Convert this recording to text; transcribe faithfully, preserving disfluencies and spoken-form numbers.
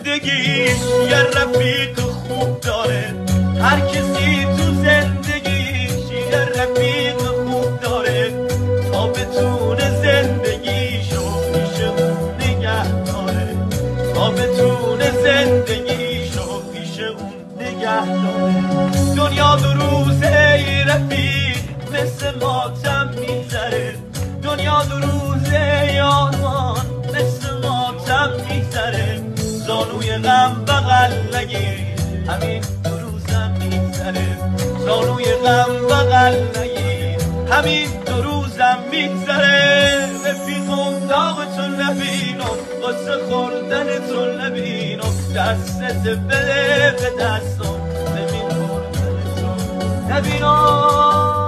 زندگیش یه رفیق خوب داره، هر کسی تو زندگیش یه رفیق خوب داره تا بتونه زندگیشو پیش اون نگه داره، تا بتونه زندگیشو پیش اون نگه داره. دنیا دو روزه ای رفیق مثل ماتم میگذره، دنیا دو روزه ای آرمان مثل ماتم میگذره، زانوی غم بغل نگیر همین دو روزم میگذره، زانوی غم بغل نگیر همین دو روزم میگذره. رفیقم داغتون نبینم، قصه خوردنتون نبینم، دستت بده به دستم ببین خوردنتون نبینم.